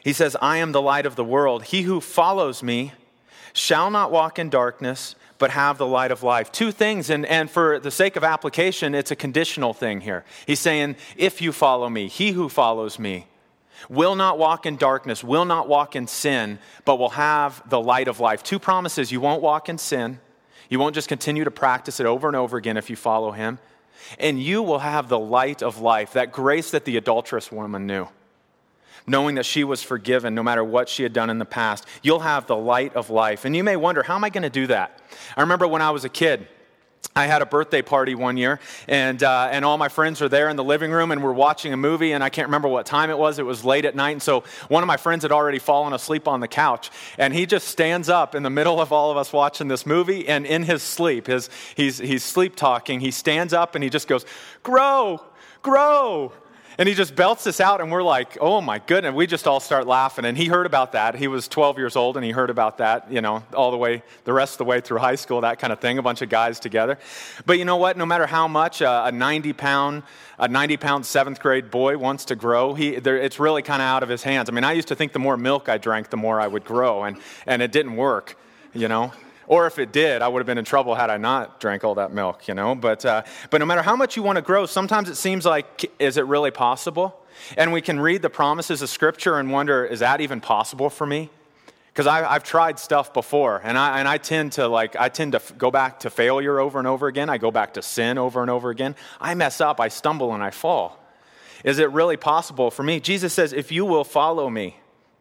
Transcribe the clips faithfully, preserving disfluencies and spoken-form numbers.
He says, I am the light of the world. He who follows me shall not walk in darkness, but have the light of life. Two things, and, and for the sake of application, it's a conditional thing here. He's saying, if you follow me, he who follows me will not walk in darkness, will not walk in sin, but will have the light of life. Two promises: you won't walk in sin. You won't just continue to practice it over and over again if you follow him. And you will have the light of life, that grace that the adulterous woman knew. Knowing that she was forgiven no matter what she had done in the past. You'll have the light of life. And you may wonder, how am I going to do that? I remember when I was a kid, I had a birthday party one year, and uh, and all my friends were there in the living room, and we're watching a movie, and I can't remember what time it was. It was late at night, and so one of my friends had already fallen asleep on the couch, and he just stands up in the middle of all of us watching this movie, and in his sleep, his he's he's sleep talking, he stands up and he just goes, "Grow, grow." And he just belts this out, and we're like, oh my goodness. We just all start laughing. And he heard about that. He was twelve years old, and he heard about that, you know, all the way, the rest of the way through high school, that kind of thing, a bunch of guys together. But you know what? No matter how much a ninety-pound, a ninety-pound seventh grade boy wants to grow, he there, it's really kind of out of his hands. I mean, I used to think the more milk I drank, the more I would grow, and, and it didn't work, you know. Or if it did, I would have been in trouble had I not drank all that milk, you know. But uh, but no matter how much you want to grow, sometimes it seems like, is it really possible? And we can read the promises of Scripture and wonder, is that even possible for me? Because I've tried stuff before, and I and I tend to like I tend to f- go back to failure over and over again. I go back to sin over and over again. I mess up, I stumble, and I fall. Is it really possible for me? Jesus says, if you will follow me.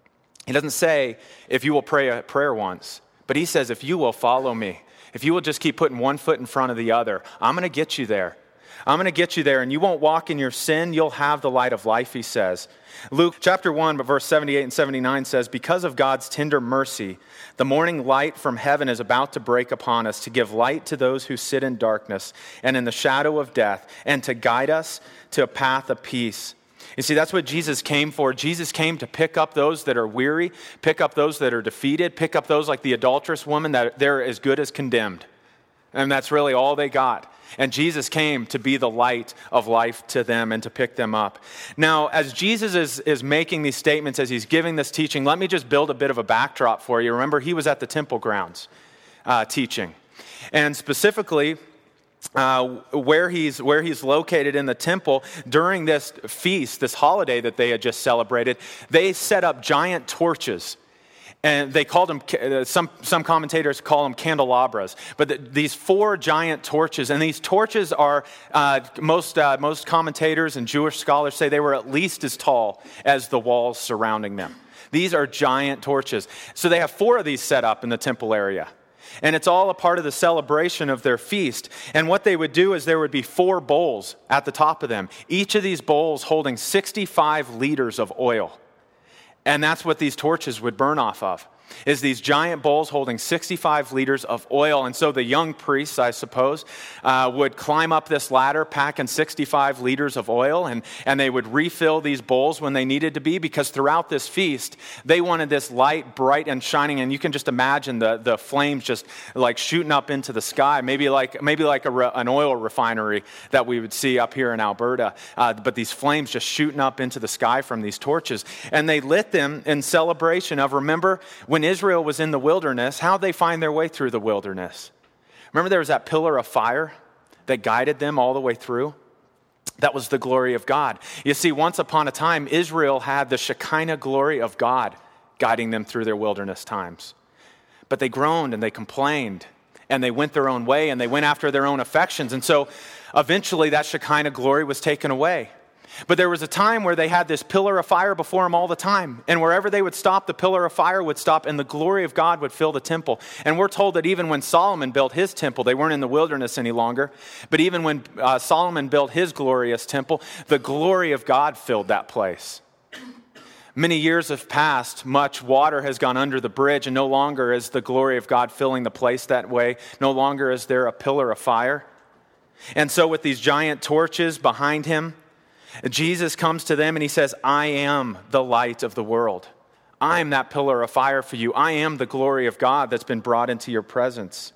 He doesn't say, if you will pray a prayer once. But he says, if you will follow me, if you will just keep putting one foot in front of the other, I'm going to get you there. I'm going to get you there, and you won't walk in your sin. You'll have the light of life, he says. Luke chapter one, but verse seventy-eight and seventy-nine says, because of God's tender mercy, the morning light from heaven is about to break upon us to give light to those who sit in darkness and in the shadow of death, and to guide us to a path of peace. You see, that's what Jesus came for. Jesus came to pick up those that are weary, pick up those that are defeated, pick up those like the adulterous woman that they're as good as condemned. And that's really all they got. And Jesus came to be the light of life to them and to pick them up. Now, as Jesus is, is making these statements, as he's giving this teaching, let me just build a bit of a backdrop for you. Remember, he was at the temple grounds uh, teaching. And specifically, Uh, where he's where he's located in the temple during this feast, this holiday that they had just celebrated, they set up giant torches, and they called them. Uh, some some commentators call them candelabras. But the, these four giant torches, and these torches are uh, most uh, most commentators and Jewish scholars say they were at least as tall as the walls surrounding them. These are giant torches. So they have four of these set up in the temple area. And it's all a part of the celebration of their feast. And what they would do is there would be four bowls at the top of them. Each of these bowls holding sixty-five liters of oil. And that's what these torches would burn off of, is these giant bowls holding sixty-five liters of oil. And so the young priests, I suppose, uh, would climb up this ladder packing sixty-five liters of oil, and, and they would refill these bowls when they needed to be, because throughout this feast, they wanted this light, bright and shining. And you can just imagine the, the flames just like shooting up into the sky, maybe like maybe like a re, an oil refinery that we would see up here in Alberta. Uh, but these flames just shooting up into the sky from these torches. And they lit them in celebration of, remember, when Israel was in the wilderness, how'd they find their way through the wilderness? Remember, there was that pillar of fire that guided them all the way through? That was the glory of God. You see, once upon a time, Israel had the Shekinah glory of God guiding them through their wilderness times. But they groaned and they complained, and they went their own way, and they went after their own affections. And so eventually that Shekinah glory was taken away. But there was a time where they had this pillar of fire before them all the time. And wherever they would stop, the pillar of fire would stop, and the glory of God would fill the temple. And we're told that even when Solomon built his temple, they weren't in the wilderness any longer. But even when uh, Solomon built his glorious temple, the glory of God filled that place. Many years have passed, much water has gone under the bridge, and no longer is the glory of God filling the place that way. No longer is there a pillar of fire. And so with these giant torches behind him, Jesus comes to them and he says, I am the light of the world. I am that pillar of fire for you. I am the glory of God that's been brought into your presence.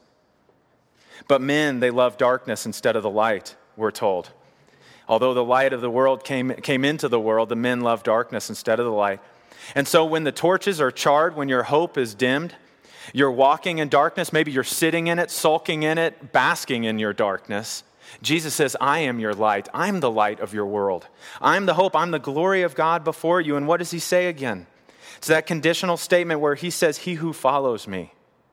But men, they love darkness instead of the light, we're told. Although the light of the world came, came into the world, the men love darkness instead of the light, And so when the torches are charred, when your hope is dimmed, you're walking in darkness, maybe you're sitting in it, sulking in it, basking in your darkness. Jesus says, I am your light. I'm the light of your world. I'm the hope. I'm the glory of God before you. And what does he say again? It's that conditional statement where he says, he who follows me.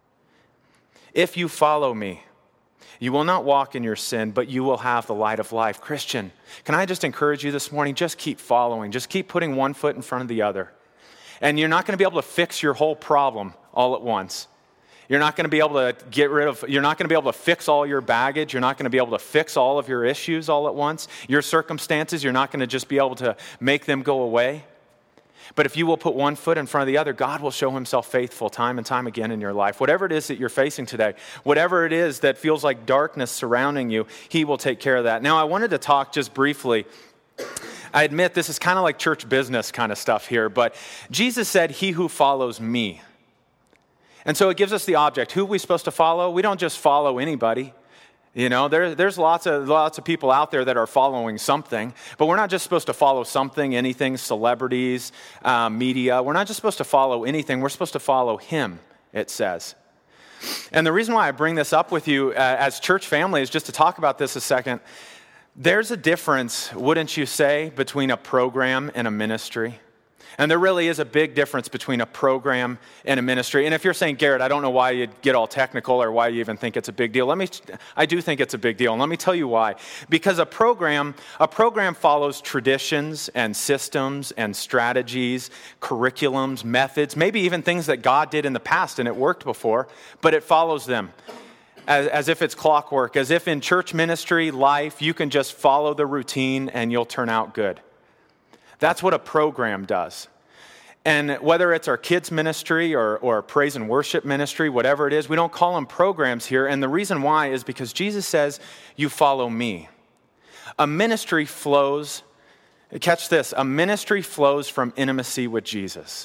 If you follow me, you will not walk in your sin, but you will have the light of life. Christian, can I just encourage you this morning? Just keep following. Just keep putting one foot in front of the other. And you're not going to be able to fix your whole problem all at once. You're not going to be able to get rid of, you're not going to be able to fix all your baggage. You're not going to be able to fix all of your issues all at once. Your circumstances, you're not going to just be able to make them go away. But if you will put one foot in front of the other, God will show himself faithful time and time again in your life. Whatever it is that you're facing today, whatever it is that feels like darkness surrounding you, he will take care of that. Now, I wanted to talk just briefly. I admit this is kind of like church business kind of stuff here, but Jesus said, he who follows me. And so it gives us the object. Who are we supposed to follow? We don't just follow anybody. You know, there, there's lots of lots of people out there that are following something, but we're not just supposed to follow something, anything, celebrities, uh, media. We're not just supposed to follow anything. We're supposed to follow him, it says. And the reason why I bring this up with you uh, as church family is just to talk about this a second. There's a difference, wouldn't you say, between a program and a ministry? And there really is a big difference between a program and a ministry. And if you're saying, Garrett, I don't know why you'd get all technical or why you even think it's a big deal. Let me, I do think it's a big deal. And let me tell you why. Because a program, a program follows traditions and systems and strategies, curriculums, methods, maybe even things that God did in the past and it worked before, but it follows them. As, as if it's clockwork, as if in church ministry life, you can just follow the routine and you'll turn out good. That's what a program does. And whether it's our kids' ministry or, or praise and worship ministry, whatever it is, we don't call them programs here. And the reason why is because Jesus says, you follow me. A ministry flows, catch this, a ministry flows from intimacy with Jesus.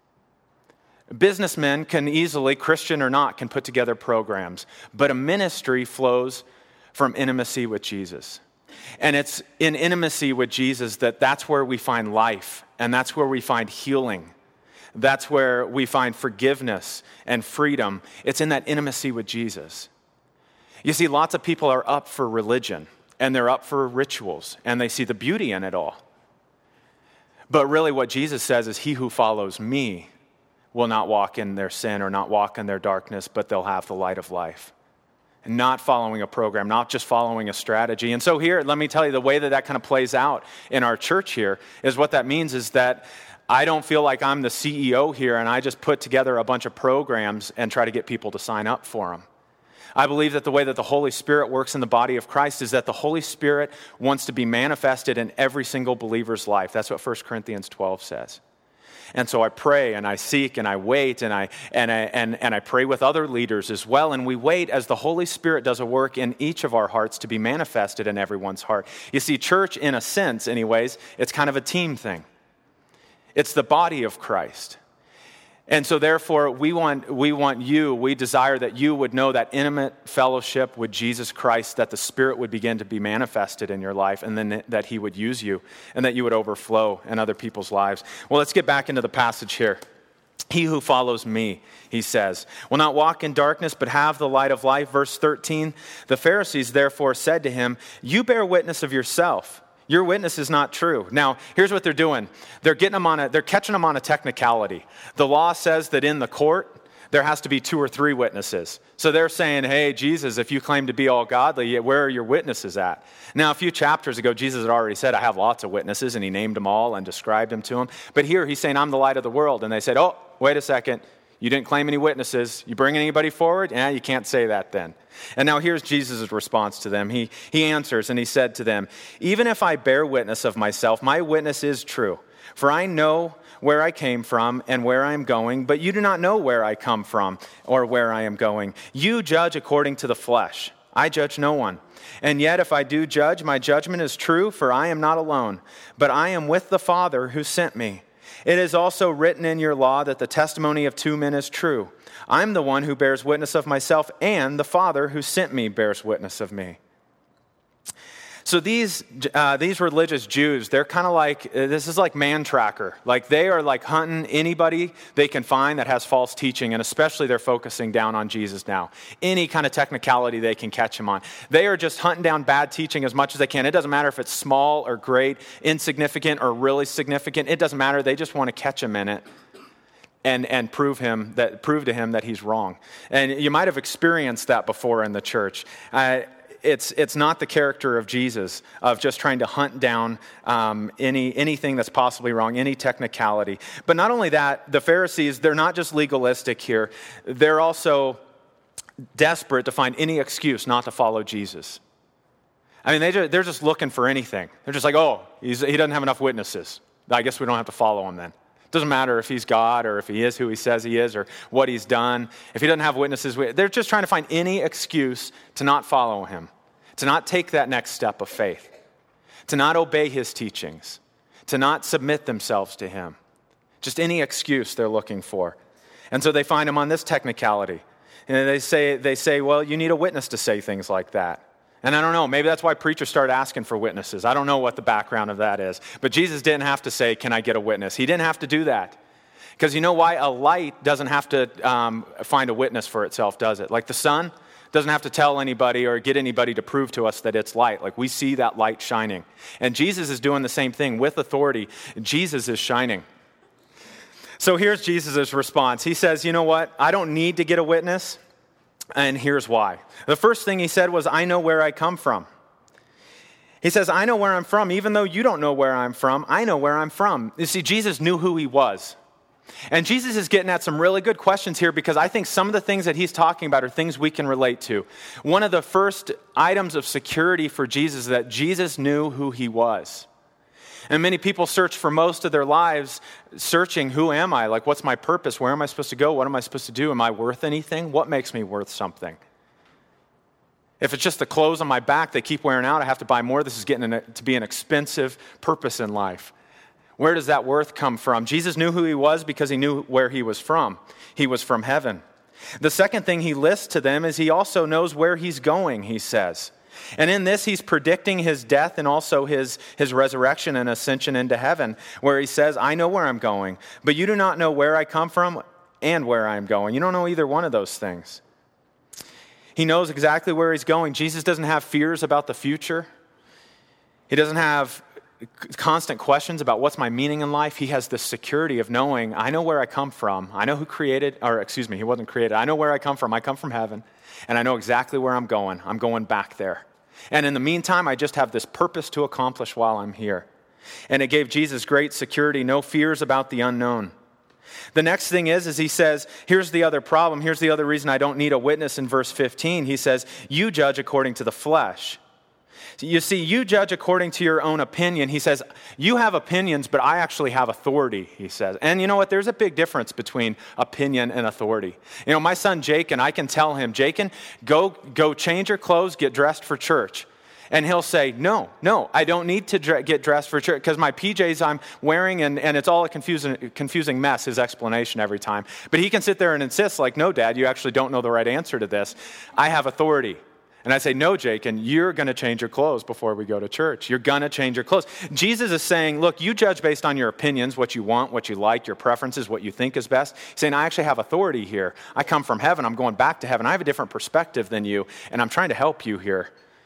Businessmen can easily, Christian or not, can put together programs. But a ministry flows from intimacy with Jesus. And it's in intimacy with Jesus that that's where we find life, and that's where we find healing. That's where we find forgiveness and freedom. It's in that intimacy with Jesus. You see, lots of people are up for religion, and they're up for rituals, and they see the beauty in it all. But really what Jesus says is, he who follows me will not walk in their sin or not walk in their darkness, but they'll have the light of life. And not following a program, not just following a strategy. And so here, let me tell you, the way that that kind of plays out in our church here is what that means is that I don't feel like I'm the C E O here and I just put together a bunch of programs and try to get people to sign up for them. I believe that the way that the Holy Spirit works in the body of Christ is that the Holy Spirit wants to be manifested in every single believer's life. That's what First Corinthians twelve says. And so I pray and I seek and I wait and I and I and, and I pray with other leaders as well. And we wait as the Holy Spirit does a work in each of our hearts to be manifested in everyone's heart. You see, church, in a sense, anyways, it's kind of a team thing. It's the body of Christ. And so therefore, we want we want you, we desire that you would know that intimate fellowship with Jesus Christ, that the Spirit would begin to be manifested in your life, and then that he would use you, and that you would overflow in other people's lives. Well, let's get back into the passage here. He who follows me, he says, will not walk in darkness, but have the light of life. Verse thirteen, the Pharisees therefore said to him, you bear witness of yourself. Your witness is not true. Now, here's what they're doing. They're getting them on a, they're catching them on a technicality. The law says that in the court, there has to be two or three witnesses. So they're saying, hey, Jesus, if you claim to be all godly, where are your witnesses at? Now, a few chapters ago, Jesus had already said, I have lots of witnesses, and he named them all and described them to them. But here he's saying, I'm the light of the world. And they said, oh, wait a second. You didn't claim any witnesses. You bring anybody forward? Yeah, you can't say that then. And now here's Jesus' response to them. He, he answers and he said to them, even if I bear witness of myself, my witness is true. For I know where I came from and where I am going, but you do not know where I come from or where I am going. You judge according to the flesh. I judge no one. And yet if I do judge, my judgment is true, for I am not alone, but I am with the Father who sent me. It is also written in your law that the testimony of two men is true. I'm the one who bears witness of myself, and the Father who sent me bears witness of me. So these uh, these religious Jews, they're kind of like, this is like man tracker. Like they are like hunting anybody they can find that has false teaching, and especially they're focusing down on Jesus now. Any kind of technicality they can catch him on. They are just hunting down bad teaching as much as they can. It doesn't matter if it's small or great, insignificant or really significant. It doesn't matter. They just want to catch him in it and and prove him that prove to him that he's wrong. And you might have experienced that before in the church. Uh, It's it's not the character of Jesus, of just trying to hunt down um, any anything that's possibly wrong, any technicality. But not only that, the Pharisees, they're not just legalistic here. They're also desperate to find any excuse not to follow Jesus. I mean, they just, they're just looking for anything. They're just like, oh, he's, he doesn't have enough witnesses. I guess we don't have to follow him then. Doesn't matter if he's God or if he is who he says he is or what he's done. If he doesn't have witnesses, they're just trying to find any excuse to not follow him, to not take that next step of faith, to not obey his teachings, to not submit themselves to him. Just any excuse they're looking for. And so they find him on this technicality. And they say, they say, well, you need a witness to say things like that. And I don't know, maybe that's why preachers started asking for witnesses. I don't know what the background of that is. But Jesus didn't have to say, can I get a witness? He didn't have to do that. Because you know why? A light doesn't have to um, find a witness for itself, does it? Like the sun doesn't have to tell anybody or get anybody to prove to us that it's light. Like we see that light shining. And Jesus is doing the same thing with authority. Jesus is shining. So here's Jesus' response. He says, you know what? I don't need to get a witness. And here's why. The first thing he said was, I know where I come from. He says, I know where I'm from. Even though you don't know where I'm from, I know where I'm from. You see, Jesus knew who he was. And Jesus is getting at some really good questions here because I think some of the things that he's talking about are things we can relate to. One of the first items of security for Jesus is that Jesus knew who he was. And many people search for most of their lives searching, who am I? Like, what's my purpose? Where am I supposed to go? What am I supposed to do? Am I worth anything? What makes me worth something? If it's just the clothes on my back, they keep wearing out, I have to buy more. This is getting to be an expensive purpose in life. Where does that worth come from? Jesus knew who he was because he knew where he was from. He was from heaven. The second thing he lists to them is he also knows where he's going, he says. And in this, he's predicting his death and also his, his resurrection and ascension into heaven, where he says, I know where I'm going, but you do not know where I come from and where I'm going. You don't know either one of those things. He knows exactly where he's going. Jesus doesn't have fears about the future. He doesn't have constant questions about what's my meaning in life. He has the security of knowing, I know where I come from. I know who created, or excuse me, he wasn't created. I know where I come from. I come from heaven, and I know exactly where I'm going. I'm going back there. And in the meantime, I just have this purpose to accomplish while I'm here. And it gave Jesus great security, no fears about the unknown. The next thing is, is he says, here's the other problem. Here's the other reason I don't need a witness in verse fifteen. He says, you judge according to the flesh. You see, you judge according to your own opinion. He says, you have opinions, but I actually have authority, he says. And you know what? There's a big difference between opinion and authority. You know, my son Jakin, I can tell him, Jakin, go, go change your clothes, get dressed for church. And he'll say, no, no, I don't need to dre- get dressed for church because my P Js I'm wearing, and, and it's all a confusing, confusing mess, his explanation every time. But he can sit there and insist, like, no, Dad, you actually don't know the right answer to this. I have authority. And I say, no, Jake, and you're going to change your clothes before we go to church. You're going to change your clothes. Jesus is saying, look, you judge based on your opinions, what you want, what you like, your preferences, what you think is best. He's saying, I actually have authority here. I come from heaven. I'm going back to heaven. I have a different perspective than you, and I'm trying to help you here.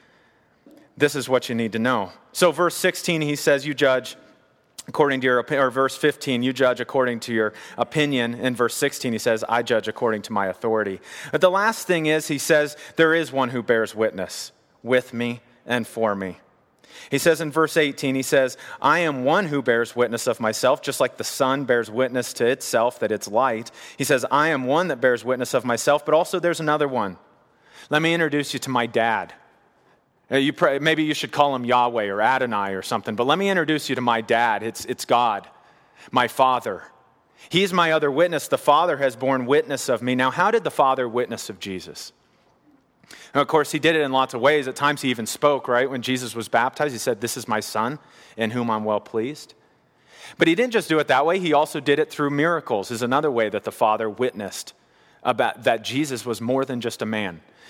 This is what you need to know. So verse sixteen, he says, you judge according to your opinion, or verse fifteen, you judge according to your opinion. In verse sixteen, he says, I judge according to my authority. But the last thing is, he says, there is one who bears witness with me and for me. He says in verse eighteen, he says, I am one who bears witness of myself, just like the sun bears witness to itself that it's light. He says, I am one that bears witness of myself, but also there's another one. Let me introduce you to my dad. You pray, maybe you should call him Yahweh or Adonai or something, but let me introduce you to my dad. It's, it's God, my Father. He's my other witness. The Father has borne witness of me. Now, how did the Father witness of Jesus? Now, of course, he did it in lots of ways. At times he even spoke, right? When Jesus was baptized, he said, this is my Son in whom I'm well pleased. But he didn't just do it that way. He also did it through miracles, is another way that the Father witnessed about that Jesus was more than just a man.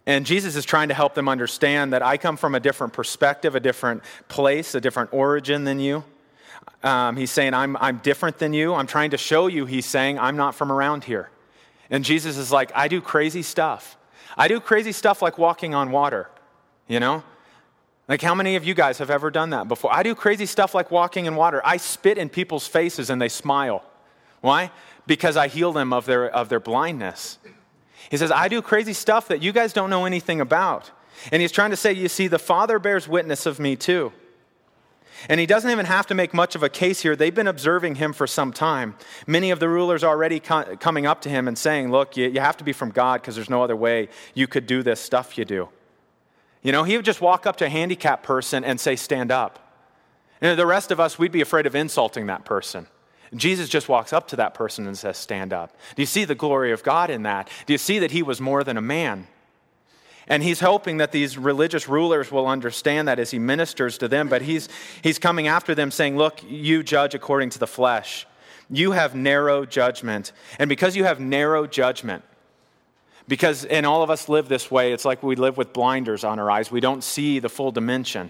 And Jesus is trying to help them understand that I come from a different perspective, a different place, a different origin than you. Um, he's saying, I'm, I'm different than you. I'm trying to show you, he's saying, I'm not from around here. And Jesus is like, I do crazy stuff. I do crazy stuff like walking on water, you know? Like how many of you guys have ever done that before? I do crazy stuff like walking in water. I spit in people's faces and they smile. Why? Because I heal them of their, of their blindness. He says, I do crazy stuff that you guys don't know anything about. And he's trying to say, you see, the Father bears witness of me too. And he doesn't even have to make much of a case here. They've been observing him for some time. Many of the rulers already co- coming up to him and saying, look, you, you have to be from God because there's no other way you could do this stuff you do. You know, he would just walk up to a handicapped person and say, stand up. And the rest of us, we'd be afraid of insulting that person. Jesus just walks up to that person and says, stand up. Do you see the glory of God in that? Do you see that he was more than a man? And he's hoping that these religious rulers will understand that as he ministers to them, but he's, he's coming after them saying, look, you judge according to the flesh. You have narrow judgment. And because you have narrow judgment, because, and all of us live this way, it's like we live with blinders on our eyes. We don't see the full dimension.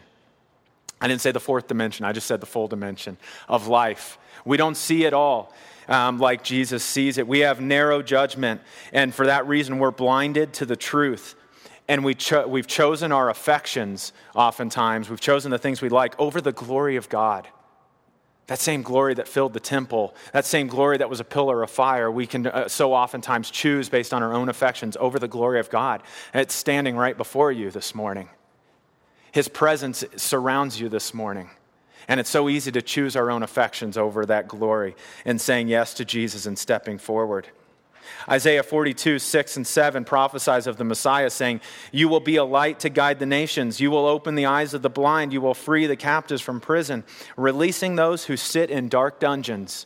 I didn't say the fourth dimension, I just said the full dimension of life. We don't see it all um, like Jesus sees it. We have narrow judgment, and for that reason, we're blinded to the truth. And we cho- we've chosen our affections oftentimes. We've chosen the things we like over the glory of God. That same glory that filled the temple, that same glory that was a pillar of fire, we can uh, so oftentimes choose based on our own affections over the glory of God. And it's standing right before you this morning. His presence surrounds you this morning. And it's so easy to choose our own affections over that glory and saying yes to Jesus and stepping forward. Isaiah forty-two, six and seven prophesies of the Messiah saying, you will be a light to guide the nations. You will open the eyes of the blind. You will free the captives from prison, releasing those who sit in dark dungeons.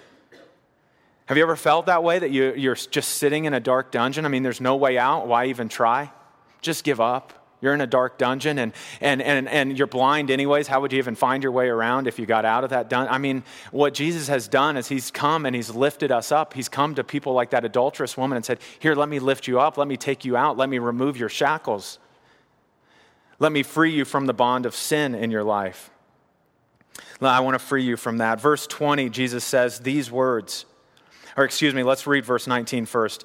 Have you ever felt that way, that you, you're just sitting in a dark dungeon? I mean, there's no way out. Why even try? Just give up. You're in a dark dungeon and, and, and, and you're blind anyways. How would you even find your way around if you got out of that dungeon? I mean, what Jesus has done is he's come and he's lifted us up. He's come to people like that adulterous woman and said, here, let me lift you up. Let me take you out. Let me remove your shackles. Let me free you from the bond of sin in your life. I want to free you from that. Verse twenty, Jesus says these words, or excuse me, let's read verse nineteen first.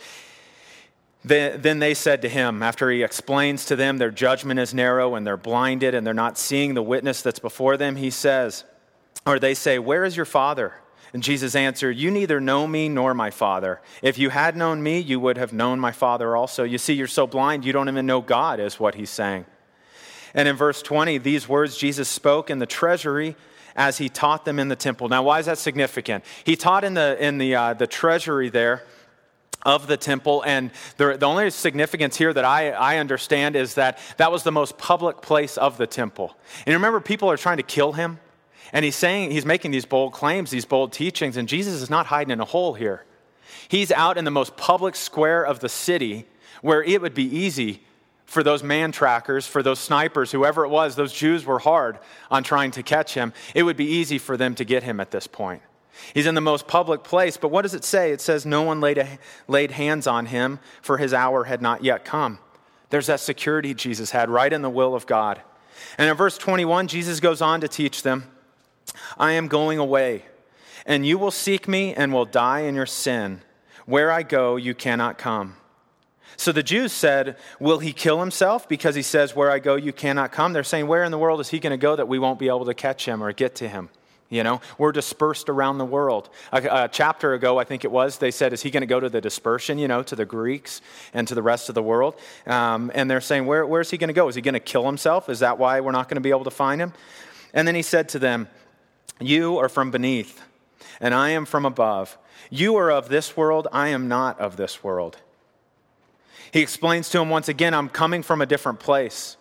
Then they said to him, after he explains to them their judgment is narrow and they're blinded and they're not seeing the witness that's before them, he says, or they say, where is your Father? And Jesus answered, you neither know me nor my Father. If you had known me, you would have known my Father also. You see, you're so blind, you don't even know God, is what he's saying. And in verse twenty, these words Jesus spoke in the treasury as he taught them in the temple. Now, why is that significant? He taught in the, in the, uh, the treasury there of the temple, and the, the only significance here that I, I understand is that that was the most public place of the temple. And remember, people are trying to kill him, and he's saying, he's making these bold claims, these bold teachings, and Jesus is not hiding in a hole here. He's out in the most public square of the city where it would be easy for those man trackers, for those snipers, whoever it was, those Jews were hard on trying to catch him. It would be easy for them to get him at this point. He's in the most public place, but what does it say? It says no one laid, a, laid hands on him, for his hour had not yet come. There's that security Jesus had right in the will of God. And in verse twenty-one, Jesus goes on to teach them, I am going away, and you will seek me and will die in your sin. Where I go, you cannot come. So the Jews said, will he kill himself because he says, where I go, you cannot come? They're saying, where in the world is he going to go that we won't be able to catch him or get to him? You know, we're dispersed around the world. A, a chapter ago, I think it was, they said, is he going to go to the dispersion, you know, to the Greeks and to the rest of the world? Um, and they're saying, where, where's he going to go? Is he going to kill himself? Is that why we're not going to be able to find him? And then he said to them, you are from beneath, and I am from above. You are of this world, I am not of this world. He explains to him once again, I'm coming from a different place.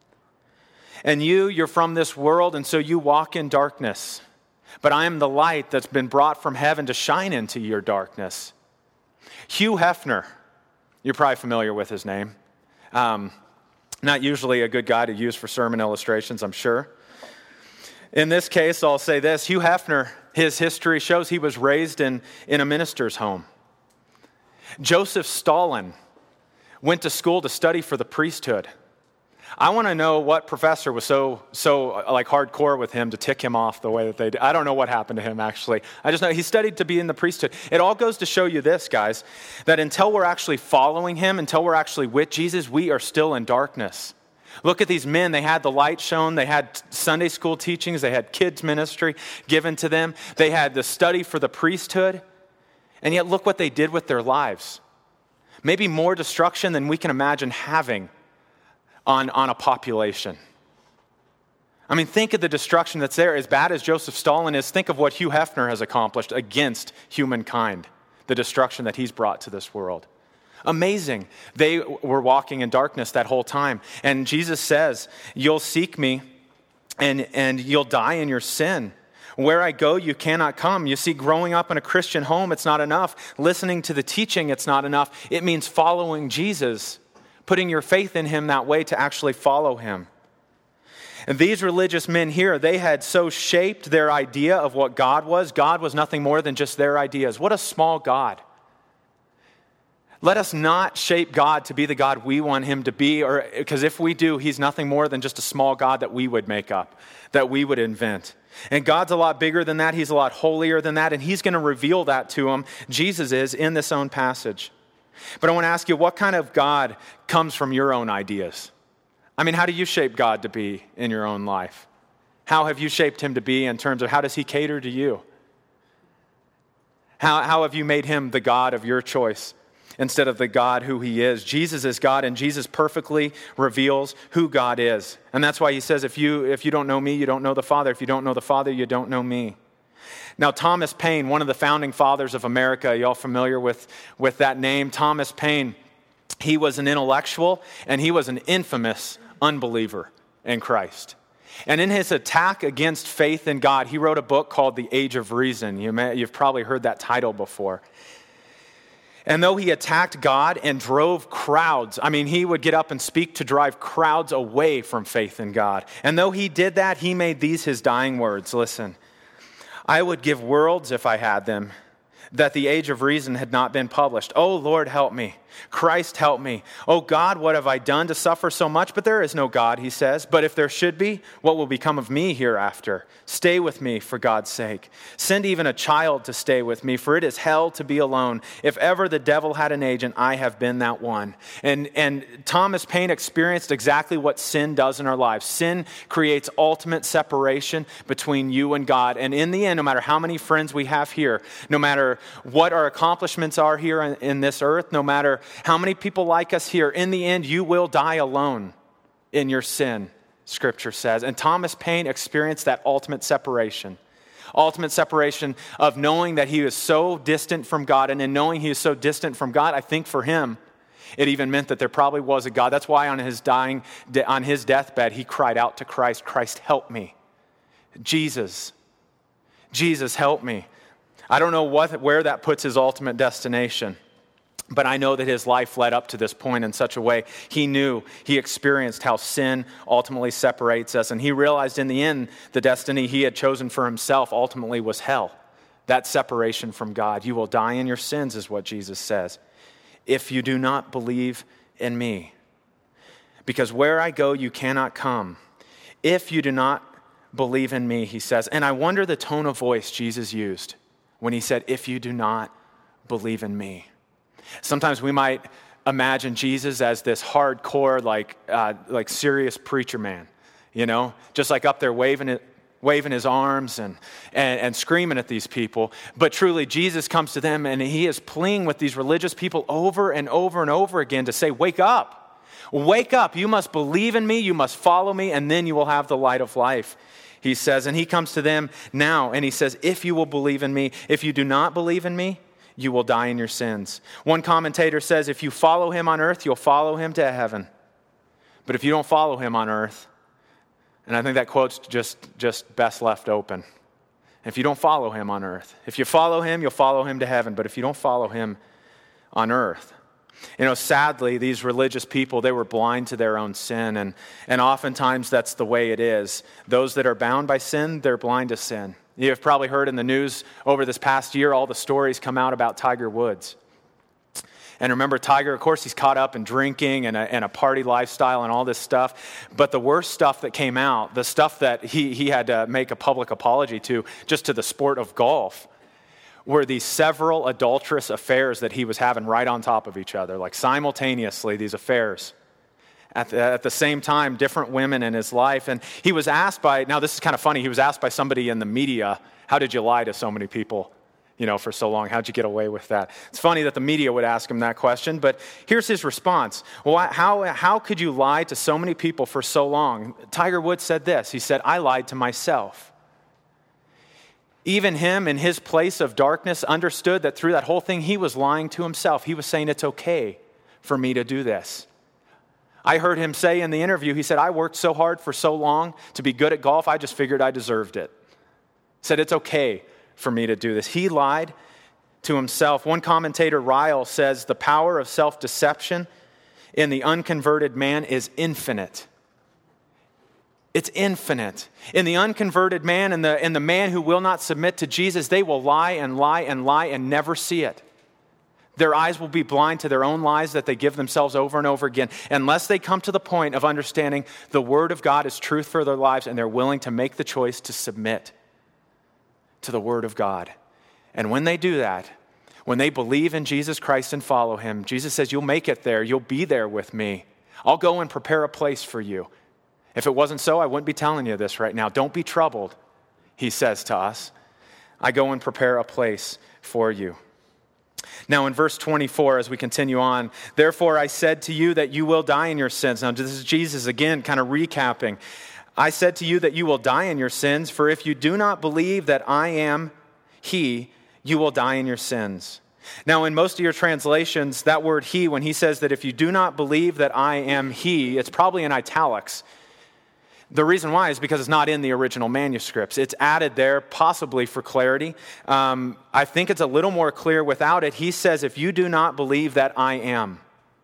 And you, you're from this world, and so you walk in darkness. But I am the light that's been brought from heaven to shine into your darkness. Hugh Hefner, you're probably familiar with his name. Um, not usually a good guy to use for sermon illustrations, I'm sure. In this case, I'll say this. Hugh Hefner, his history shows he was raised in, in a minister's home. Joseph Stalin went to school to study for the priesthood. I want to know what professor was so, so uh, like hardcore with him to tick him off the way that they did. I don't know what happened to him, actually. I just know he studied to be in the priesthood. It all goes to show you this, guys, that until we're actually following him, until we're actually with Jesus, we are still in darkness. Look at these men. They had the light shown. They had Sunday school teachings. They had kids ministry given to them. They had the study for the priesthood. And yet look what they did with their lives. Maybe more destruction than we can imagine having on, on a population. I mean, think of the destruction that's there. As bad as Joseph Stalin is, think of what Hugh Hefner has accomplished against humankind, the destruction that he's brought to this world. Amazing. They were walking in darkness that whole time. And Jesus says, you'll seek me and, and you'll die in your sin. Where I go, you cannot come. You see, growing up in a Christian home, it's not enough. Listening to the teaching, it's not enough. It means following Jesus, putting your faith in him that way to actually follow him. And these religious men here, they had so shaped their idea of what God was. God was nothing more than just their ideas. What a small God. Let us not shape God to be the God we want him to be, or because if we do, he's nothing more than just a small God that we would make up, that we would invent. And God's a lot bigger than that. He's a lot holier than that, and he's going to reveal that to them. Jesus is in this own passage. But I want to ask you, what kind of God comes from your own ideas? I mean, how do you shape God to be in your own life? How have you shaped him to be in terms of how does he cater to you? How, how have you made him the God of your choice instead of the God who he is? Jesus is God, and Jesus perfectly reveals who God is. And that's why he says, if you, if you don't know me, you don't know the Father. If you don't know the Father, you don't know me. Now, Thomas Paine, one of the founding fathers of America, you all familiar with, with that name? Thomas Paine, he was an intellectual, and he was an infamous unbeliever in Christ. And in his attack against faith in God, he wrote a book called The Age of Reason. You may, you've probably heard that title before. And though he attacked God and drove crowds, I mean, he would get up and speak to drive crowds away from faith in God. And though he did that, he made these his dying words. Listen, I would give worlds if I had them, that the Age of Reason had not been published. Oh, Lord, help me. Christ, help me. Oh, God, what have I done to suffer so much? But there is no God, he says. But if there should be, what will become of me hereafter? Stay with me for God's sake. Send even a child to stay with me, for it is hell to be alone. If ever the devil had an agent, I have been that one. And, and Thomas Paine experienced exactly what sin does in our lives. Sin creates ultimate separation between you and God. And in the end, no matter how many friends we have here, no matter what our accomplishments are here in, in this earth, no matter how many people like us here, in the end, you will die alone in your sin, Scripture says. And Thomas Paine experienced that ultimate separation. Ultimate separation of knowing that he was so distant from God. And in knowing he was so distant from God, I think for him, it even meant that there probably was a God. That's why on his dying, on his deathbed, he cried out to Christ, Christ, help me. Jesus, Jesus, help me. I don't know what, where that puts his ultimate destination. But I know that his life led up to this point in such a way. He knew, he experienced how sin ultimately separates us. And he realized in the end, the destiny he had chosen for himself ultimately was hell. That separation from God. You will die in your sins is what Jesus says. If you do not believe in me. Because where I go, you cannot come. If you do not believe in me, he says. And I wonder the tone of voice Jesus used when he said, if you do not believe in me. Sometimes we might imagine Jesus as this hardcore, like uh, like serious preacher man, you know, just like up there waving it, waving his arms and, and, and screaming at these people. But truly, Jesus comes to them and he is pleading with these religious people over and over and over again to say, wake up, wake up. You must believe in me. You must follow me, and then you will have the light of life, he says. And he comes to them now and he says, if you will believe in me, if you do not believe in me, you will die in your sins. One commentator says, if you follow him on earth, you'll follow him to heaven. But if you don't follow him on earth, and I think that quote's just, just best left open. If you don't follow him on earth, if you follow him, you'll follow him to heaven. But if you don't follow him on earth, you know, sadly, these religious people, they were blind to their own sin. And, and oftentimes that's the way it is. Those that are bound by sin, they're blind to sin. You've probably heard in the news over this past year, all the stories come out about Tiger Woods. And remember, Tiger, of course, he's caught up in drinking and a, and a party lifestyle and all this stuff. But the worst stuff that came out, the stuff that he, he had to make a public apology to, just to the sport of golf, were these several adulterous affairs that he was having right on top of each other, like simultaneously, these affairs. At the, at the same time, different women in his life. And he was asked by, now this is kind of funny, he was asked by somebody in the media, how did you lie to so many people, you know, for so long? How'd you get away with that? It's funny that the media would ask him that question, but here's his response. Well, how, how could you lie to so many people for so long? Tiger Woods said this. He said, I lied to myself. Even him in his place of darkness understood that through that whole thing, he was lying to himself. He was saying, it's okay for me to do this. I heard him say in the interview, he said, I worked so hard for so long to be good at golf, I just figured I deserved it. He said, it's okay for me to do this. He lied to himself. One commentator, Ryle, says, the power of self-deception in the unconverted man is infinite. It's infinite. In the unconverted man and the, and the man who will not submit to Jesus, they will lie and lie and lie and never see it. Their eyes will be blind to their own lies that they give themselves over and over again, unless they come to the point of understanding the Word of God is truth for their lives and they're willing to make the choice to submit to the Word of God. And when they do that, when they believe in Jesus Christ and follow Him, Jesus says, you'll make it there. You'll be there with me. I'll go and prepare a place for you. If it wasn't so, I wouldn't be telling you this right now. Don't be troubled, He says to us. I go and prepare a place for you. Now in verse twenty-four, as we continue on, therefore I said to you that you will die in your sins. Now this is Jesus again kind of recapping. I said to you that you will die in your sins, for if you do not believe that I am He, you will die in your sins. Now in most of your translations, that word He, when He says that if you do not believe that I am He, it's probably in italics. The reason why is because it's not in the original manuscripts. It's added there possibly for clarity. Um, I think it's a little more clear without it. He says, if you do not believe that I am.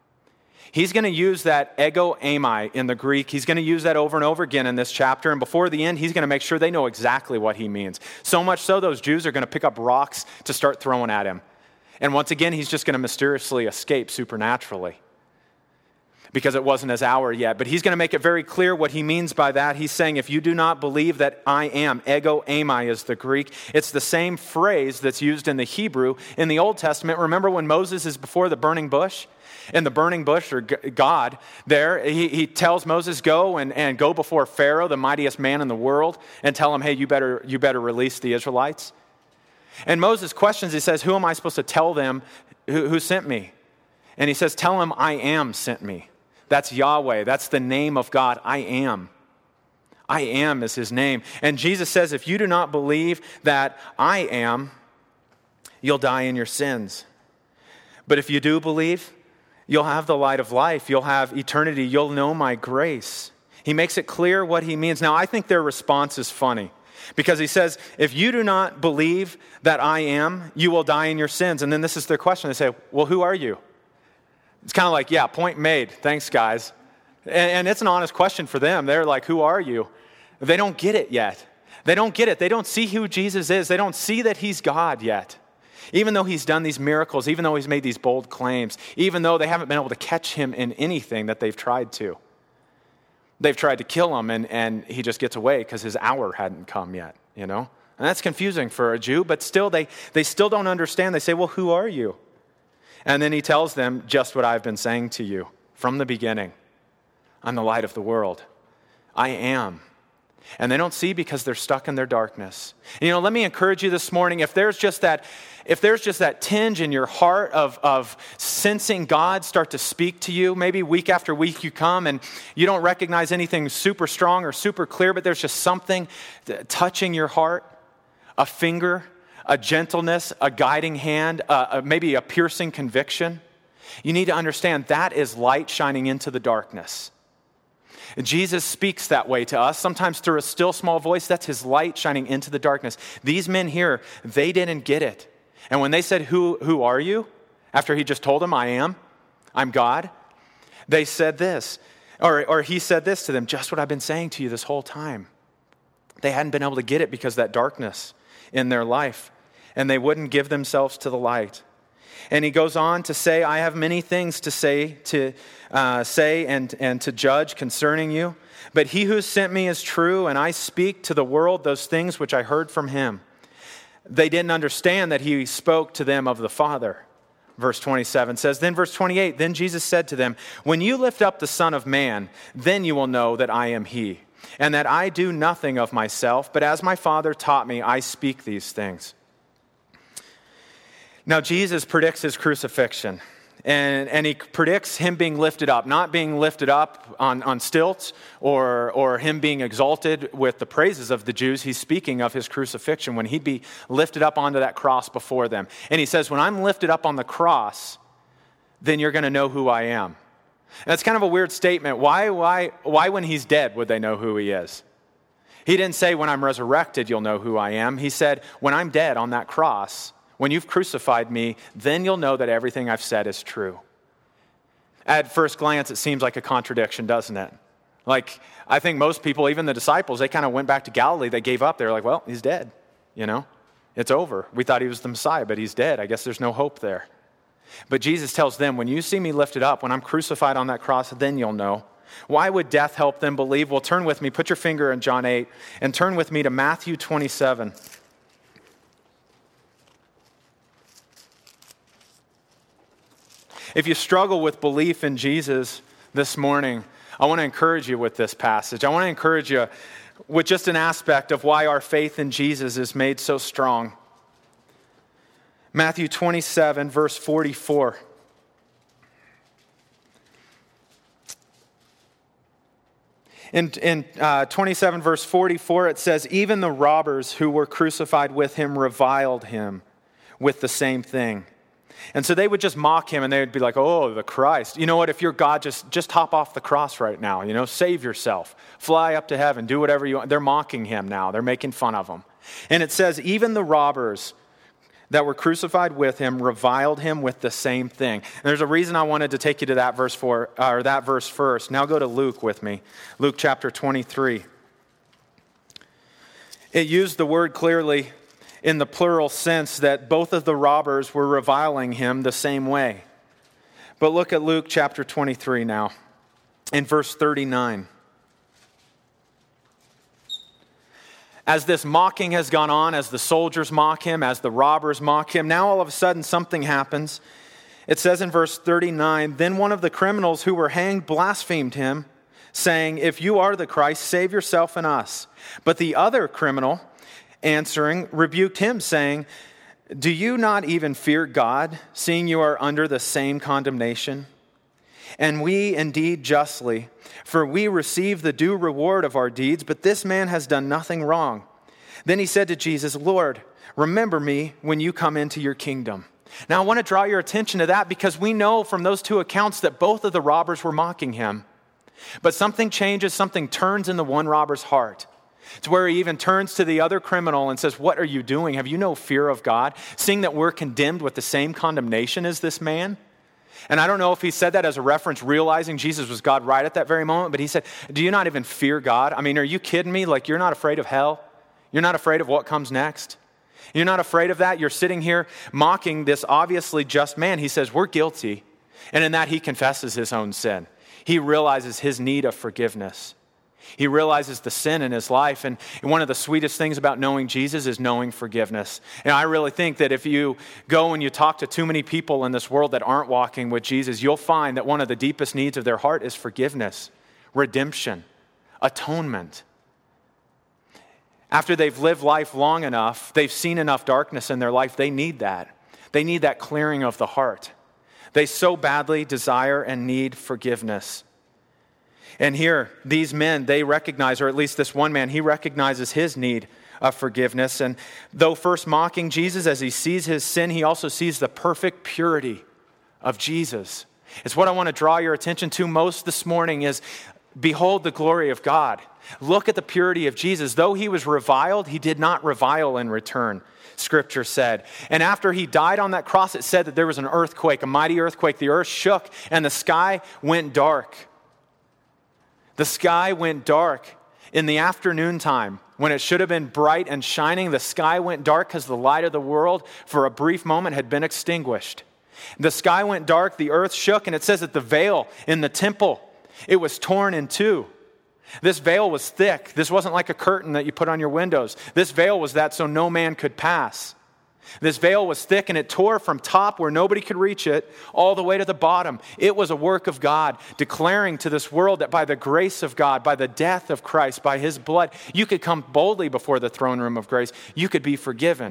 He's going to use that ego eimi in the Greek. He's going to use that over and over again in this chapter. And before the end, he's going to make sure they know exactly what he means. So much so, those Jews are going to pick up rocks to start throwing at him. And once again, he's just going to mysteriously escape supernaturally, because it wasn't his hour yet. But he's going to make it very clear what he means by that. He's saying, if you do not believe that I am, ego eimi is the Greek. It's the same phrase that's used in the Hebrew in the Old Testament. Remember when Moses is before the burning bush? In the burning bush, or God there, he, he tells Moses, go and, and go before Pharaoh, the mightiest man in the world, and tell him, hey, you better, you better release the Israelites. And Moses questions, he says, who am I supposed to tell them who, who sent me? And he says, tell him I am sent me. That's Yahweh. That's the name of God. I am. I am is His name. And Jesus says, if you do not believe that I am, you'll die in your sins. But if you do believe, you'll have the light of life. You'll have eternity. You'll know my grace. He makes it clear what he means. Now, I think their response is funny, because he says, if you do not believe that I am, you will die in your sins. And then this is their question. They say, well, who are you? It's kind of like, yeah, point made. Thanks, guys. And, and it's an honest question for them. They're like, who are you? They don't get it yet. They don't get it. They don't see who Jesus is. They don't see that He's God yet. Even though He's done these miracles, even though He's made these bold claims, even though they haven't been able to catch Him in anything that they've tried to. They've tried to kill Him, and, and He just gets away because His hour hadn't come yet, you know? And that's confusing for a Jew, but still, they, they still don't understand. They say, well, who are you? And then He tells them just what I've been saying to you from the beginning. I'm the light of the world. I am. And they don't see because they're stuck in their darkness. And, you know, let me encourage you this morning, if there's just that, if there's just that tinge in your heart of, of sensing God start to speak to you, maybe week after week you come and you don't recognize anything super strong or super clear, but there's just something touching your heart, a finger, a gentleness, a guiding hand, uh, maybe a piercing conviction. You need to understand that is light shining into the darkness. Jesus speaks that way to us, sometimes through a still small voice. That's His light shining into the darkness. These men here, they didn't get it. And when they said, who, who are you? After He just told them, I am, I'm God. They said this, or, or He said this to them, just what I've been saying to you this whole time. They hadn't been able to get it because of that darkness in their life. And they wouldn't give themselves to the light. And he goes on to say, I have many things to say to uh, say and, and to judge concerning you. But he who sent me is true, and I speak to the world those things which I heard from him. They didn't understand that he spoke to them of the Father. Verse twenty-seven says, then verse twenty-eight, then Jesus said to them, when you lift up the Son of Man, then you will know that I am he, and that I do nothing of myself, but as my Father taught me, I speak these things. Now Jesus predicts his crucifixion, and, and he predicts him being lifted up, not being lifted up on, on stilts or, or him being exalted with the praises of the Jews. He's speaking of his crucifixion when he'd be lifted up onto that cross before them. And he says, when I'm lifted up on the cross, then you're going to know who I am. And that's kind of a weird statement. Why, why, why when he's dead would they know who he is? He didn't say when I'm resurrected, you'll know who I am. He said, when I'm dead on that cross, when you've crucified me, then you'll know that everything I've said is true. At first glance, it seems like a contradiction, doesn't it? Like, I think most people, even the disciples, they kind of went back to Galilee. They gave up. They were like, well, he's dead. You know, it's over. We thought he was the Messiah, but he's dead. I guess there's no hope there. But Jesus tells them, when you see me lifted up, when I'm crucified on that cross, then you'll know. Why would death help them believe? Well, turn with me. Put your finger in John eight and turn with me to Matthew twenty-seven. If you struggle with belief in Jesus this morning, I want to encourage you with this passage. I want to encourage you with just an aspect of why our faith in Jesus is made so strong. Matthew twenty-seven, verse forty-four. In, in uh, twenty-seven, verse forty-four, it says, even the robbers who were crucified with him reviled him with the same thing. And so they would just mock him and they would be like, oh, the Christ. You know what? If you're God, just, just hop off the cross right now. You know, save yourself. Fly up to heaven. Do whatever you want. They're mocking him now. They're making fun of him. And it says, even the robbers that were crucified with him reviled him with the same thing. And there's a reason I wanted to take you to that verse for, or that verse first. Now go to Luke with me. Luke chapter twenty-three. It used the word clearly in the plural sense that both of the robbers were reviling him the same way. But look at Luke chapter twenty-three now, in verse thirty-nine. As this mocking has gone on, as the soldiers mock him, as the robbers mock him, now all of a sudden something happens. It says in verse thirty-nine, then one of the criminals who were hanged blasphemed him, saying, if you are the Christ, save yourself and us. But the other criminal, answering, rebuked him, saying, do you not even fear God, seeing you are under the same condemnation? And we indeed justly, for we receive the due reward of our deeds, but this man has done nothing wrong. Then he said to Jesus, Lord, remember me when you come into your kingdom. Now I want to draw your attention to that because we know from those two accounts that both of the robbers were mocking him. But something changes, something turns in the one robber's heart. To where he even turns to the other criminal and says, what are you doing? Have you no fear of God? Seeing that we're condemned with the same condemnation as this man? And I don't know if he said that as a reference, realizing Jesus was God right at that very moment, but he said, do you not even fear God? I mean, are you kidding me? Like, you're not afraid of hell? You're not afraid of what comes next? You're not afraid of that? You're sitting here mocking this obviously just man. He says, we're guilty. And in that, he confesses his own sin. He realizes his need of forgiveness. He realizes the sin in his life. And one of the sweetest things about knowing Jesus is knowing forgiveness. And I really think that if you go and you talk to too many people in this world that aren't walking with Jesus, you'll find that one of the deepest needs of their heart is forgiveness, redemption, atonement. After they've lived life long enough, they've seen enough darkness in their life, they need that. They need that clearing of the heart. They so badly desire and need forgiveness. And here, these men, they recognize, or at least this one man, he recognizes his need of forgiveness. And though first mocking Jesus, as he sees his sin, he also sees the perfect purity of Jesus. It's what I want to draw your attention to most this morning is, behold the glory of God. Look at the purity of Jesus. Though he was reviled, he did not revile in return, Scripture said. And after he died on that cross, it said that there was an earthquake, a mighty earthquake. The earth shook and the sky went dark. The sky went dark in the afternoon time. When it should have been bright and shining, the sky went dark because the light of the world for a brief moment had been extinguished. The sky went dark, the earth shook, and it says that the veil in the temple, it was torn in two. This veil was thick. This wasn't like a curtain that you put on your windows. This veil was that so no man could pass. This veil was thick, and it tore from top where nobody could reach it all the way to the bottom. It was a work of God, declaring to this world that by the grace of God, by the death of Christ, by his blood, you could come boldly before the throne room of grace. You could be forgiven.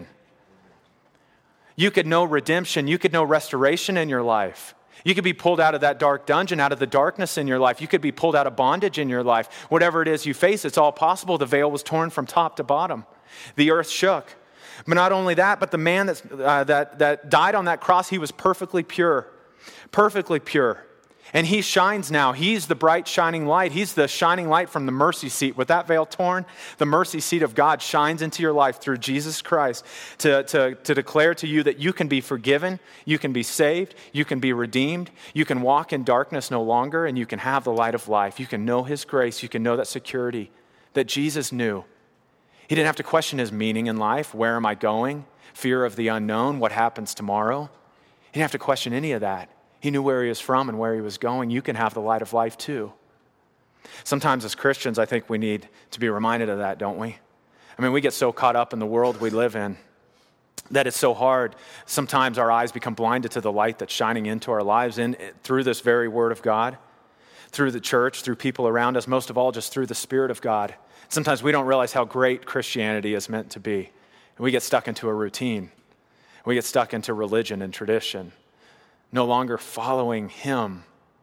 You could know redemption. You could know restoration in your life. You could be pulled out of that dark dungeon, out of the darkness in your life. You could be pulled out of bondage in your life. Whatever it is you face, it's all possible. The veil was torn from top to bottom. The earth shook. But not only that, but the man that's, uh, that, that died on that cross, he was perfectly pure. Perfectly pure. And he shines now. He's the bright shining light. He's the shining light from the mercy seat. With that veil torn, the mercy seat of God shines into your life through Jesus Christ to, to, to declare to you that you can be forgiven, you can be saved, you can be redeemed, you can walk in darkness no longer, and you can have the light of life. You can know his grace. You can know that security that Jesus knew. He didn't have to question his meaning in life. Where am I going? Fear of the unknown. What happens tomorrow? He didn't have to question any of that. He knew where he was from and where he was going. You can have the light of life too. Sometimes as Christians, I think we need to be reminded of that, don't we? I mean, we get so caught up in the world we live in that it's so hard. Sometimes our eyes become blinded to the light that's shining into our lives in, through this very word of God, through the church, through people around us, most of all just through the Spirit of God. Sometimes we don't realize how great Christianity is meant to be. And we get stuck into a routine. We get stuck into religion and tradition. No longer following him.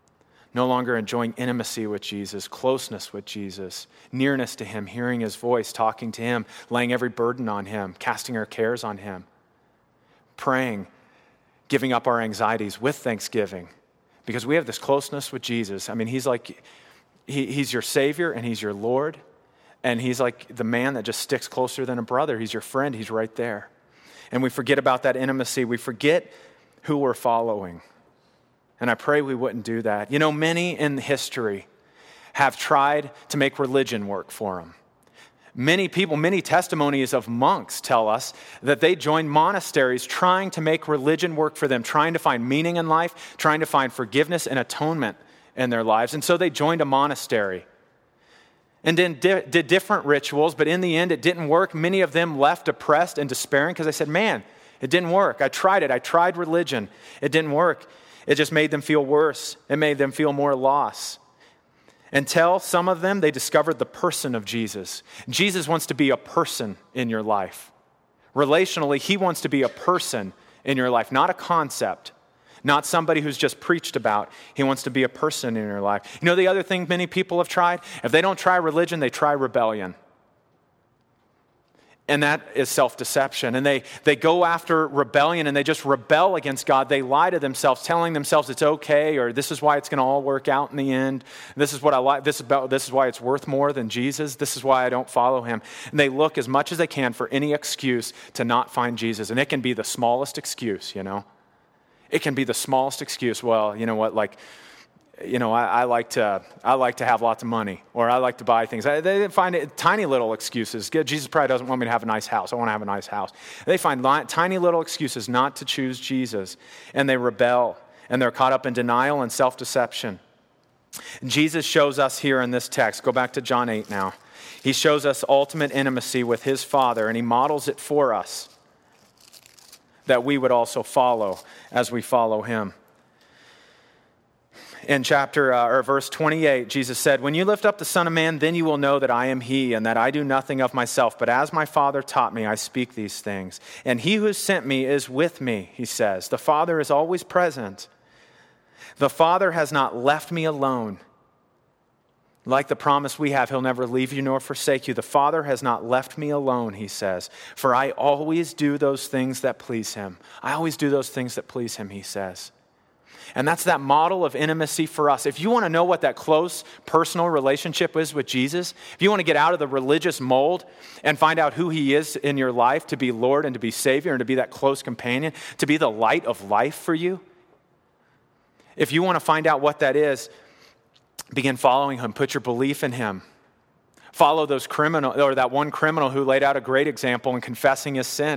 No longer enjoying intimacy with Jesus, closeness with Jesus, nearness to him, hearing his voice, talking to him, laying every burden on him, casting our cares on him. Praying, giving up our anxieties with thanksgiving. Because we have this closeness with Jesus. I mean, he's like, he, he's your Savior and he's your Lord. And he's like the man that just sticks closer than a brother. He's your friend. He's right there. And we forget about that intimacy. We forget who we're following. And I pray we wouldn't do that. You know, many in history have tried to make religion work for them. Many people, many testimonies of monks tell us that they joined monasteries trying to make religion work for them, trying to find meaning in life, trying to find forgiveness and atonement in their lives. And so they joined a monastery and then did, did different rituals, but in the end it didn't work. Many of them left depressed and despairing because they said, man, it didn't work. I tried it. I tried religion. It didn't work. It just made them feel worse. It made them feel more lost. Until some of them, they discovered the person of Jesus. Jesus wants to be a person in your life. Relationally, he wants to be a person in your life, not a concept, not somebody who's just preached about. He wants to be a person in your life. You know the other thing many people have tried? If they don't try religion, they try rebellion. And that is self-deception. And they, they go after rebellion and they just rebel against God. They lie to themselves, telling themselves it's okay, or this is why it's going to all work out in the end. This is what I like. This is about. This is why it's worth more than Jesus. This is why I don't follow him. And they look as much as they can for any excuse to not find Jesus. And it can be the smallest excuse, you know. It can be the smallest excuse. Well, you know what, like, you know, I, I like to I like to have lots of money, or I like to buy things. I, they find it, tiny little excuses. Jesus probably doesn't want me to have a nice house. I want to have a nice house. They find li- tiny little excuses not to choose Jesus, and they rebel, and they're caught up in denial and self-deception. Jesus shows us here in this text. Go back to John eight now. He shows us ultimate intimacy with his Father, and he models it for us that we would also follow as we follow him. In chapter uh, or verse twenty-eight, Jesus said, "When you lift up the Son of Man, then you will know that I am he, and that I do nothing of myself, but as my Father taught me, I speak these things. And he who sent me is with me," he says. The Father is always present. The Father has not left me alone. Like the promise we have, he'll never leave you nor forsake you. The Father has not left me alone, he says, for I always do those things that please him. I always do those things that please him, he says. And that's that model of intimacy for us. If you want to know what that close personal relationship is with Jesus, if you want to get out of the religious mold and find out who he is in your life, to be Lord and to be Savior and to be that close companion, to be the light of life for you, if you want to find out what that is, begin following him. Put your belief in him. Follow those criminal, or that one criminal who laid out a great example in confessing his sin.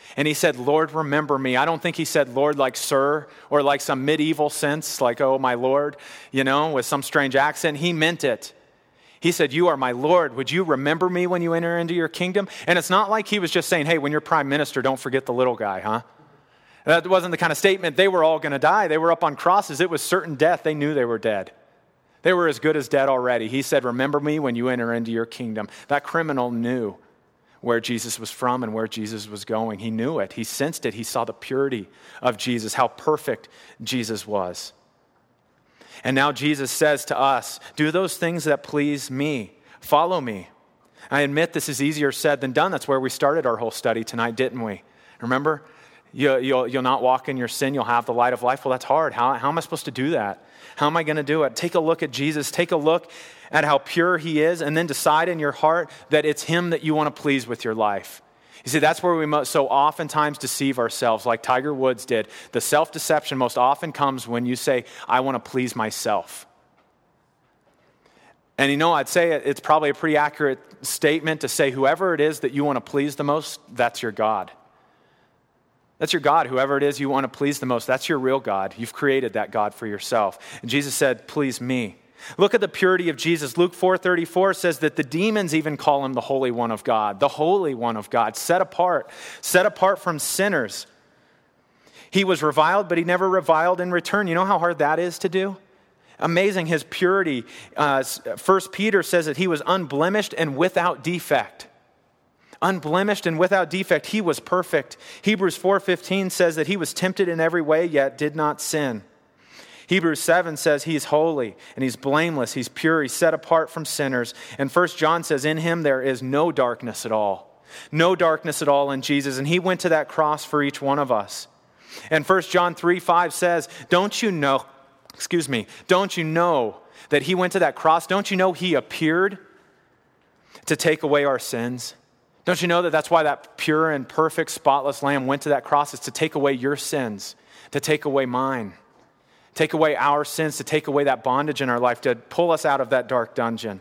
And he said, Lord, remember me. I don't think he said, Lord, like sir, or like some medieval sense, like, oh, my Lord, you know, with some strange accent. He meant it. He said, you are my Lord. Would you remember me when you enter into your kingdom? And it's not like he was just saying, hey, when you're prime minister, don't forget the little guy, huh? That wasn't the kind of statement. They were all going to die. They were up on crosses. It was certain death. They knew they were dead. They were as good as dead already. He said, remember me when you enter into your kingdom. That criminal knew where Jesus was from and where Jesus was going. He knew it. He sensed it. He saw the purity of Jesus, how perfect Jesus was. And now Jesus says to us, do those things that please me. Follow me. I admit this is easier said than done. That's where we started our whole study tonight, didn't we? Remember? You, you'll, you'll not walk in your sin. You'll have the light of life. Well, that's hard. How, how am I supposed to do that? How am I going to do it? Take a look at Jesus. Take a look at how pure he is, and then decide in your heart that it's him that you want to please with your life. You see, that's where we most, so oftentimes deceive ourselves, like Tiger Woods did. The self-deception most often comes when you say, I want to please myself. And you know, I'd say it's probably a pretty accurate statement to say whoever it is that you want to please the most, that's your God. That's your God. Whoever it is you want to please the most, that's your real God. You've created that God for yourself. And Jesus said, please me. Look at the purity of Jesus. Luke four thirty-four says that the demons even call him the Holy One of God, the Holy One of God, set apart, set apart from sinners. He was reviled, but he never reviled in return. You know how hard that is to do? Amazing, his purity. Uh, First Peter says that he was unblemished and without defect. Unblemished and without defect. He was perfect. Hebrews four fifteen says that he was tempted in every way, yet did not sin. Hebrews seven says he's holy and he's blameless. He's pure. He's set apart from sinners. And First John says in him there is no darkness at all. No darkness at all in Jesus. And he went to that cross for each one of us. And First John three five says, don't you know, excuse me, don't you know that he went to that cross? Don't you know he appeared to take away our sins? Don't you know that that's why that pure and perfect, spotless lamb went to that cross? Is to take away your sins, to take away mine, take away our sins, to take away that bondage in our life, to pull us out of that dark dungeon.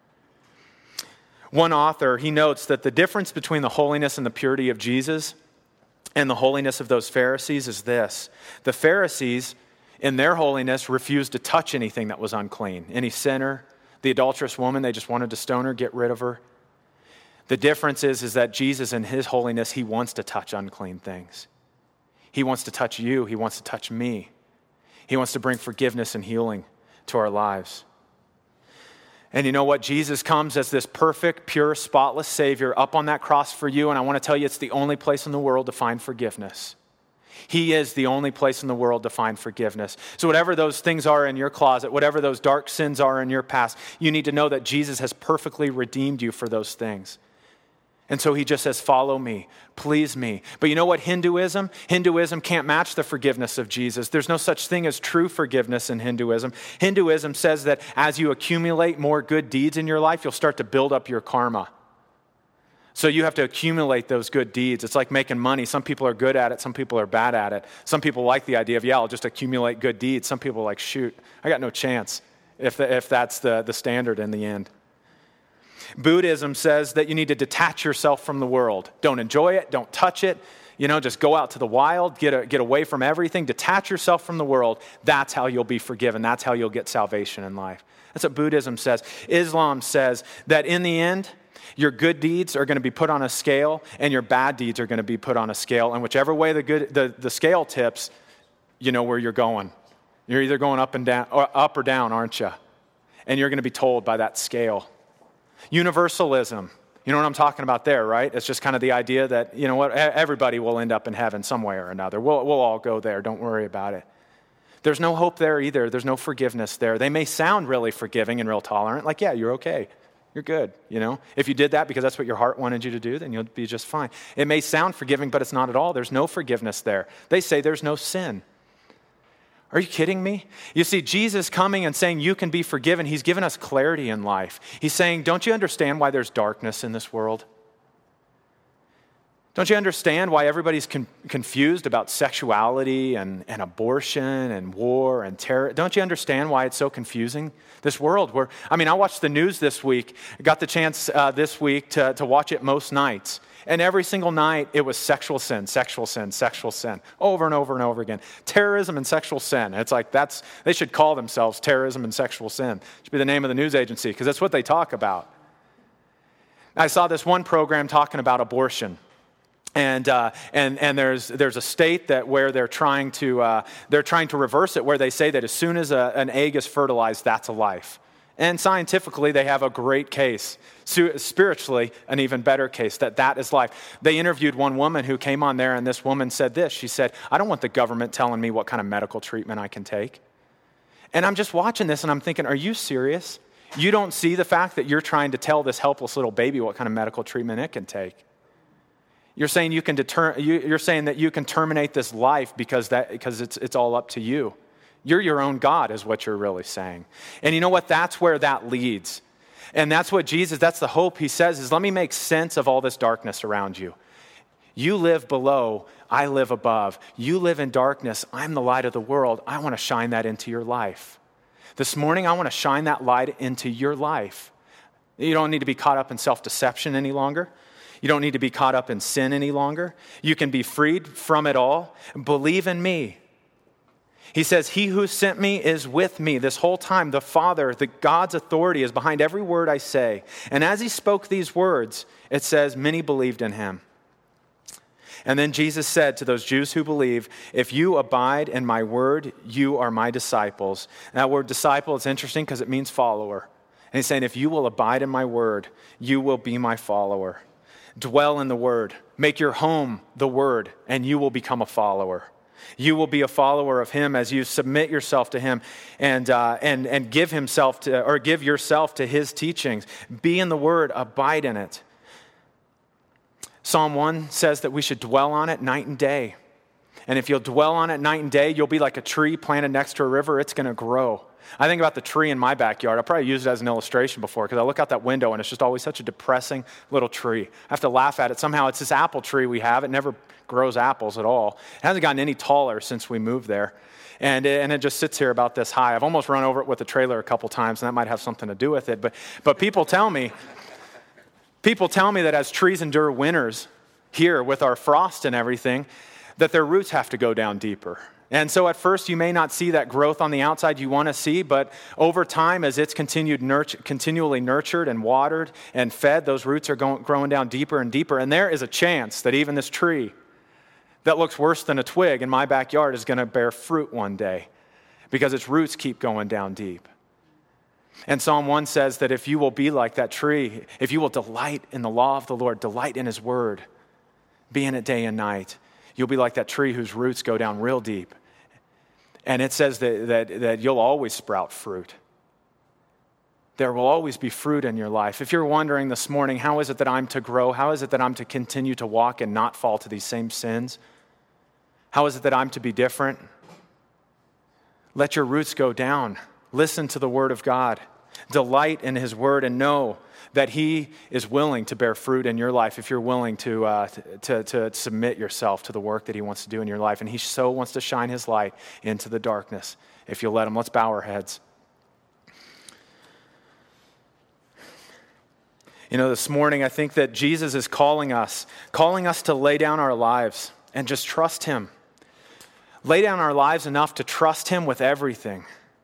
One author, he notes that the difference between the holiness and the purity of Jesus and the holiness of those Pharisees is this. The Pharisees, in their holiness, refused to touch anything that was unclean. Any sinner, the adulterous woman, they just wanted to stone her, get rid of her. The difference is, is that Jesus in his holiness, he wants to touch unclean things. He wants to touch you. He wants to touch me. He wants to bring forgiveness and healing to our lives. And you know what? Jesus comes as this perfect, pure, spotless Savior up on that cross for you. And I want to tell you, it's the only place in the world to find forgiveness. He is the only place in the world to find forgiveness. So whatever those things are in your closet, whatever those dark sins are in your past, you need to know that Jesus has perfectly redeemed you for those things. And so he just says, follow me, please me. But you know what Hinduism? Hinduism can't match the forgiveness of Jesus. There's no such thing as true forgiveness in Hinduism. Hinduism says that as you accumulate more good deeds in your life, you'll start to build up your karma. So you have to accumulate those good deeds. It's like making money. Some people are good at it. Some people are bad at it. Some people like the idea of, yeah, I'll just accumulate good deeds. Some people are like, shoot, I got no chance if, the, if that's the, the standard in the end. Buddhism says that you need to detach yourself from the world. Don't enjoy it. Don't touch it. You know, just go out to the wild, get, a, get away from everything, detach yourself from the world. That's how you'll be forgiven. That's how you'll get salvation in life. That's what Buddhism says. Islam says that in the end, your good deeds are going to be put on a scale and your bad deeds are going to be put on a scale. And whichever way the good the, the scale tips, you know where you're going. You're either going up and down, or up or down, aren't you? And you're going to be told by that scale. Universalism. You know what I'm talking about there, right? It's just kind of the idea that, you know what, everybody will end up in heaven some way or another. We'll, we'll all go there. Don't worry about it. There's no hope there either. There's no forgiveness there. They may sound really forgiving and real tolerant. Like, yeah, you're okay. You're good, you know? If you did that because that's what your heart wanted you to do, then you'll be just fine. It may sound forgiving, but it's not at all. There's no forgiveness there. They say there's no sin. Are you kidding me? You see, Jesus coming and saying you can be forgiven, he's given us clarity in life. He's saying, don't you understand why there's darkness in this world? Don't you understand why everybody's con- confused about sexuality and, and abortion and war and terror? Don't you understand why it's so confusing? This world where, I mean, I watched the news this week. I got the chance uh, this week to, to watch it most nights. And every single night, it was sexual sin, sexual sin, sexual sin, over and over and over again. Terrorism and sexual sin. It's like that's, they should call themselves terrorism and sexual sin. It should be the name of the news agency, because that's what they talk about. I saw this one program talking about abortion. And uh, and and there's there's a state that where they're trying to uh, they're trying to reverse it, where they say that as soon as a, an egg is fertilized, that's a life. And scientifically, they have a great case. Spiritually, an even better case, that that is life. They interviewed one woman who came on there, and this woman said this. She said, I don't want the government telling me what kind of medical treatment I can take. And I'm just watching this, and I'm thinking, are you serious? You don't see the fact that you're trying to tell this helpless little baby what kind of medical treatment it can take. You're saying you can deter, you're saying that you can terminate this life because that because it's it's all up to you. You're your own God is what you're really saying. And you know what? That's where that leads. And that's what Jesus, that's the hope he says is, let me make sense of all this darkness around you. You live below, I live above. You live in darkness, I'm the light of the world. I want to shine that into your life. This morning, I want to shine that light into your life. You don't need to be caught up in self-deception any longer. You don't need to be caught up in sin any longer. You can be freed from it all. Believe in me. He says, he who sent me is with me this whole time. The Father, the God's authority is behind every word I say. And as he spoke these words, it says, many believed in him. And then Jesus said to those Jews who believe, if you abide in my word, you are my disciples. And that word disciple is interesting because it means follower. And he's saying, if you will abide in my word, you will be my follower. Dwell in the word. Make your home the word, and you will become a follower. You will be a follower of him as you submit yourself to him and uh, and and give himself to or give yourself to his teachings. Be in the word, abide in it. Psalm one says that we should dwell on it night and day. And if you'll dwell on it night and day, you'll be like a tree planted next to a river. It's going to grow. I think about the tree in my backyard. I probably used it as an illustration before because I look out that window and it's just always such a depressing little tree. I have to laugh at it. Somehow it's this apple tree we have. It never grows apples at all. It hasn't gotten any taller since we moved there. And it, and it just sits here about this high. I've almost run over it with a trailer a couple times, and that might have something to do with it. But but people tell me, people tell me that as trees endure winters here with our frost and everything, that their roots have to go down deeper. And so at first you may not see that growth on the outside you want to see, but over time as it's continued nurture, continually nurtured and watered and fed, those roots are going, growing down deeper and deeper. And there is a chance that even this tree that looks worse than a twig in my backyard is going to bear fruit one day because its roots keep going down deep. And Psalm one says that if you will be like that tree, if you will delight in the law of the Lord, delight in his word, be in it day and night, you'll be like that tree whose roots go down real deep. And it says that, that, that you'll always sprout fruit. There will always be fruit in your life. If you're wondering this morning, how is it that I'm to grow? How is it that I'm to continue to walk and not fall to these same sins? How is it that I'm to be different? Let your roots go down. Listen to the word of God. Delight in his word and know that he is willing to bear fruit in your life if you're willing to, uh, to, to submit yourself to the work that he wants to do in your life. And he so wants to shine his light into the darkness if you'll let him. Let's bow our heads. You know, this morning I think that Jesus is calling us, calling us to lay down our lives and just trust him. Lay down our lives enough to trust him with everything.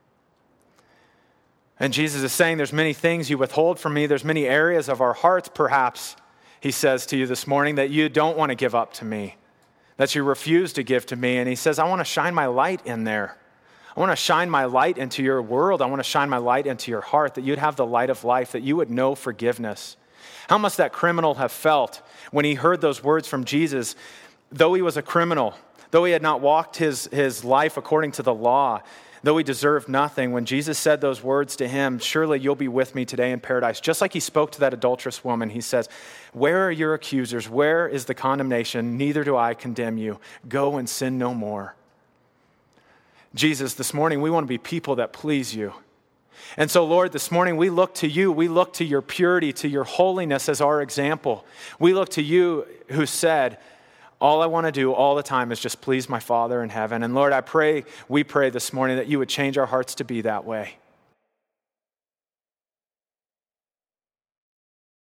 And Jesus is saying there's many things you withhold from me. There's many areas of our hearts, perhaps, he says to you this morning, that you don't want to give up to me, that you refuse to give to me. And he says, I want to shine my light in there. I want to shine my light into your world. I want to shine my light into your heart, that you'd have the light of life, that you would know forgiveness. How must that criminal have felt when he heard those words from Jesus? Though he was a criminal, though he had not walked his, his life according to the law, though he deserved nothing, when Jesus said those words to him, surely you'll be with me today in paradise. Just like he spoke to that adulterous woman, he says, where are your accusers? Where is the condemnation? Neither do I condemn you. Go and sin no more. Jesus, this morning we want to be people that please you. And so, Lord, this morning we look to you. We look to your purity, to your holiness as our example. We look to you who said, all I want to do all the time is just please my Father in heaven. And Lord, I pray, we pray this morning that you would change our hearts to be that way.